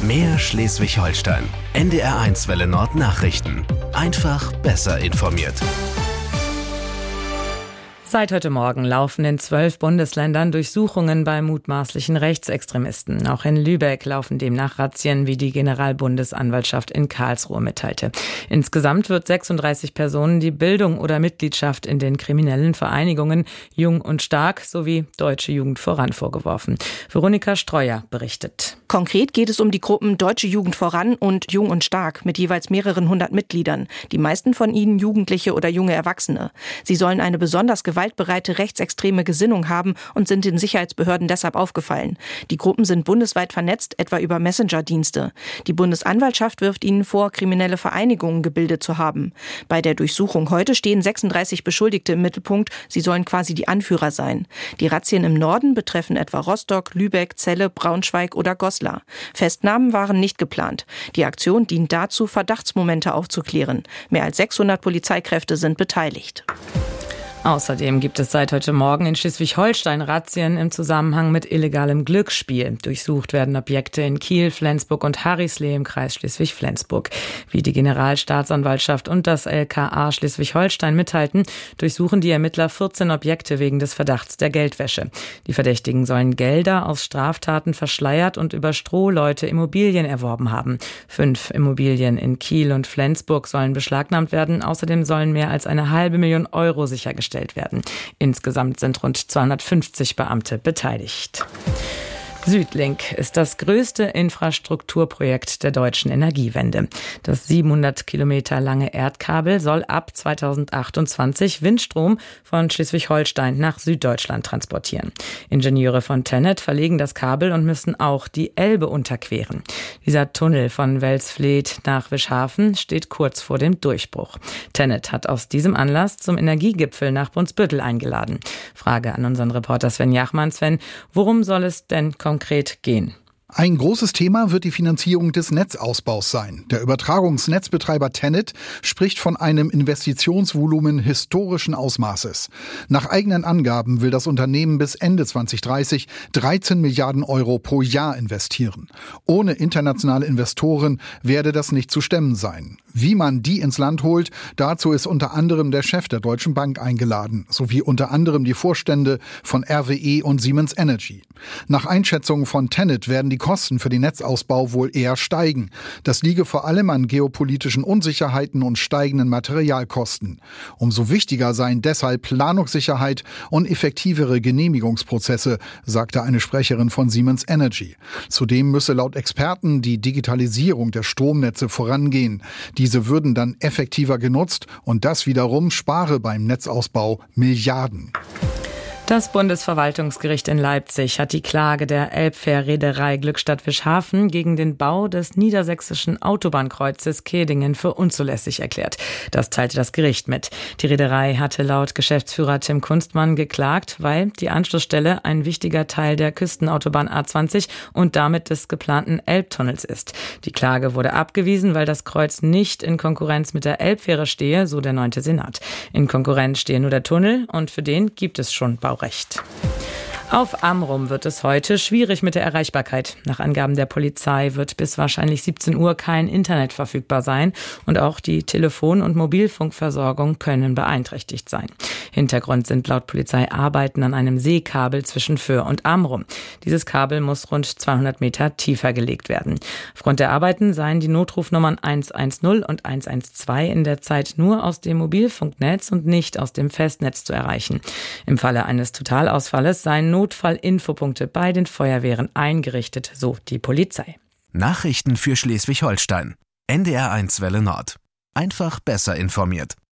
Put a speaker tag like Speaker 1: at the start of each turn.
Speaker 1: Mehr Schleswig-Holstein. NDR1 Welle Nord Nachrichten. Einfach besser informiert.
Speaker 2: Seit heute Morgen laufen in 12 Bundesländern Durchsuchungen bei mutmaßlichen Rechtsextremisten. Auch in Lübeck laufen demnach Razzien, wie die Generalbundesanwaltschaft in Karlsruhe mitteilte. Insgesamt wird 36 Personen die Bildung oder Mitgliedschaft in den kriminellen Vereinigungen Jung und Stark sowie Deutsche Jugend voran vorgeworfen. Veronika Streuer berichtet.
Speaker 3: Konkret geht es um die Gruppen Deutsche Jugend voran und Jung und Stark mit jeweils mehreren hundert Mitgliedern. Die meisten von ihnen Jugendliche oder junge Erwachsene. Sie sollen eine besonders gewaltbereite rechtsextreme Gesinnung haben und sind den Sicherheitsbehörden deshalb aufgefallen. Die Gruppen sind bundesweit vernetzt, etwa über Messenger-Dienste. Die Bundesanwaltschaft wirft ihnen vor, kriminelle Vereinigungen gebildet zu haben. Bei der Durchsuchung heute stehen 36 Beschuldigte im Mittelpunkt. Sie sollen quasi die Anführer sein. Die Razzien im Norden betreffen etwa Rostock, Lübeck, Celle, Braunschweig oder Goslar. Festnahmen waren nicht geplant. Die Aktion dient dazu, Verdachtsmomente aufzuklären. Mehr als 600 Polizeikräfte sind beteiligt.
Speaker 2: Außerdem gibt es seit heute Morgen in Schleswig-Holstein Razzien im Zusammenhang mit illegalem Glücksspiel. Durchsucht werden Objekte in Kiel, Flensburg und Harrislee im Kreis Schleswig-Flensburg. Wie die Generalstaatsanwaltschaft und das LKA Schleswig-Holstein mitteilten, durchsuchen die Ermittler 14 Objekte wegen des Verdachts der Geldwäsche. Die Verdächtigen sollen Gelder aus Straftaten verschleiert und über Strohleute Immobilien erworben haben. 5 Immobilien in Kiel und Flensburg sollen beschlagnahmt werden. Außerdem sollen mehr als 500.000 Euro sichergestellt werden. Insgesamt sind rund 250 Beamte beteiligt. Südlink ist das größte Infrastrukturprojekt der deutschen Energiewende. Das 700 Kilometer lange Erdkabel soll ab 2028 Windstrom von Schleswig-Holstein nach Süddeutschland transportieren. Ingenieure von TenneT verlegen das Kabel und müssen auch die Elbe unterqueren. Dieser Tunnel von Welsfleth nach Wischhafen steht kurz vor dem Durchbruch. TenneT hat aus diesem Anlass zum Energiegipfel nach Brunsbüttel eingeladen. Frage an unseren Reporter Sven Jachmann. Sven, worum soll es denn konkret gehen?
Speaker 4: Ein großes Thema wird die Finanzierung des Netzausbaus sein. Der Übertragungsnetzbetreiber TenneT spricht von einem Investitionsvolumen historischen Ausmaßes. Nach eigenen Angaben will das Unternehmen bis Ende 2030 13 Milliarden Euro pro Jahr investieren. Ohne internationale Investoren werde das nicht zu stemmen sein. Wie man die ins Land holt, dazu ist unter anderem der Chef der Deutschen Bank eingeladen, sowie unter anderem die Vorstände von RWE und Siemens Energy. Nach Einschätzungen von TenneT werden die Kosten für den Netzausbau wohl eher steigen. Das liege vor allem an geopolitischen Unsicherheiten und steigenden Materialkosten. Umso wichtiger seien deshalb Planungssicherheit und effektivere Genehmigungsprozesse, sagte eine Sprecherin von Siemens Energy. Zudem müsse laut Experten die Digitalisierung der Stromnetze vorangehen. Diese würden dann effektiver genutzt und das wiederum spare beim Netzausbau Milliarden.
Speaker 2: Das Bundesverwaltungsgericht in Leipzig hat die Klage der Elbfähr-Reederei Glückstadt-Wischhafen gegen den Bau des niedersächsischen Autobahnkreuzes Kehdingen für unzulässig erklärt. Das teilte das Gericht mit. Die Reederei hatte laut Geschäftsführer Tim Kunstmann geklagt, weil die Anschlussstelle ein wichtiger Teil der Küstenautobahn A20 und damit des geplanten Elbtunnels ist. Die Klage wurde abgewiesen, weil das Kreuz nicht in Konkurrenz mit der Elbfähre stehe, so der 9. Senat. In Konkurrenz stehe nur der Tunnel und für den gibt es schon Baurecht. Auf Amrum wird es heute schwierig mit der Erreichbarkeit. Nach Angaben der Polizei wird bis wahrscheinlich 17 Uhr kein Internet verfügbar sein und auch die Telefon- und Mobilfunkversorgung können beeinträchtigt sein. Hintergrund sind laut Polizei Arbeiten an einem Seekabel zwischen Föhr und Amrum. Dieses Kabel muss rund 200 Meter tiefer gelegt werden. Aufgrund der Arbeiten seien die Notrufnummern 110 und 112 in der Zeit nur aus dem Mobilfunknetz und nicht aus dem Festnetz zu erreichen. Im Falle eines Totalausfalles seien Notfallinfopunkte bei den Feuerwehren eingerichtet, so die Polizei.
Speaker 1: Nachrichten für Schleswig-Holstein. NDR1 Welle Nord. Einfach besser informiert.